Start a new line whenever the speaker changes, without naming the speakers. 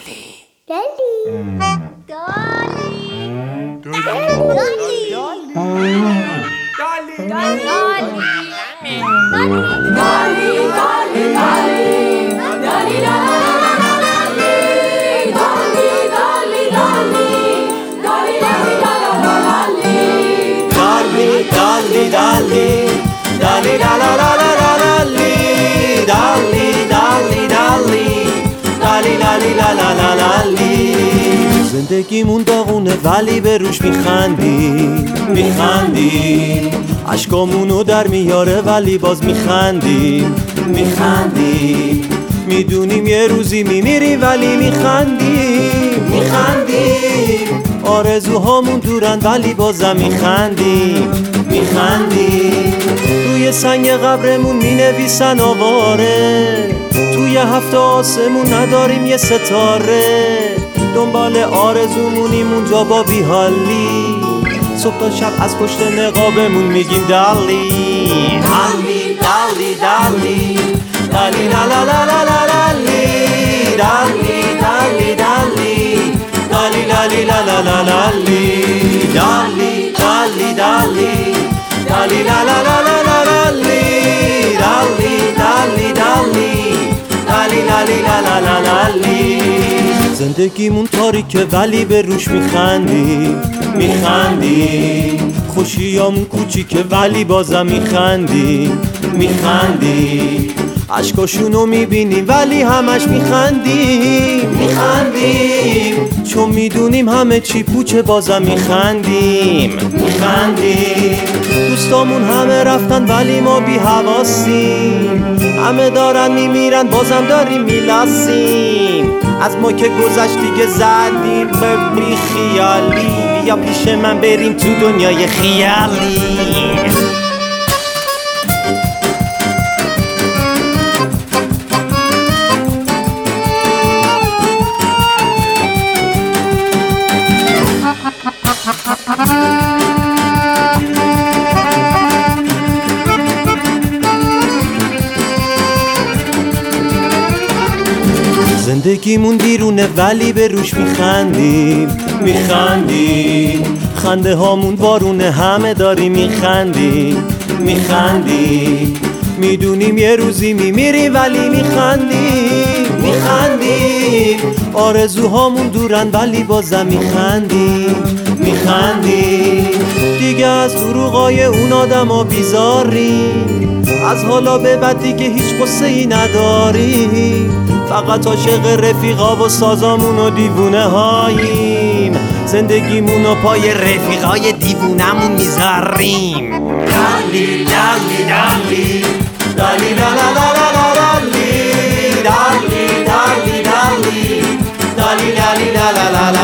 زندگیمون داغونه ولی به روش میخندی عشقامونو در میاره ولی باز میخندی میدونیم یه روزی میمیری ولی میخندی آرزوهامون دورن ولی بازم میخندی روی سنگ قبرمون مینویسن آواره توی هفت آسمون نداریم یه ستاره دنبال آرزومونیم اونجا با بیحالی صبح تا شب از پشت نقابمون میگیم دالی دالی دالی دالی لا لا لا لا لا دالی دالی دالی دالی دالی دالی لا لا لا دالی دالی دالی دالی دالی لا لا لا لا لا دالی دالی دالی دالی دالی دالی لا لا لا دالی زندگیمون تاریکه ولی به روش میخندی خوشیامون کوچیکه ولی بازم میخندی عشقاشونو میبینیم ولی همش میخندیم چون میدونیم همه چی پوچه بازم میخندیم دوستامون همه رفتن ولی ما بی حواسیم همه دارن میمیرن بازم داریم میلاسیم از ما که گذشت دیگه زدیم به بی خیالی بیا پیش من بریم تو دنیای خیالی زندگیمون بیرونه ولی به روش میخندیم خنده هامون بارونه همه داریم میخندیم میدونیم یه روزی میمیریم ولی میخندیم آرزوهامون دورن ولی بازم میخندیم دیگه از دروغای اون آدما بیزاریم از حالا به بعد دیگه هیچ قصه‌ای نداریم فقط عاشق رفیقا و سازامون و دیوونه هاییم زندگیمونو پای رفیقای دیوونمون میذاریم دالی دالی دالی دالی لا لا لا لا دالی دالی دالی دالی دالی دالی لا لا لا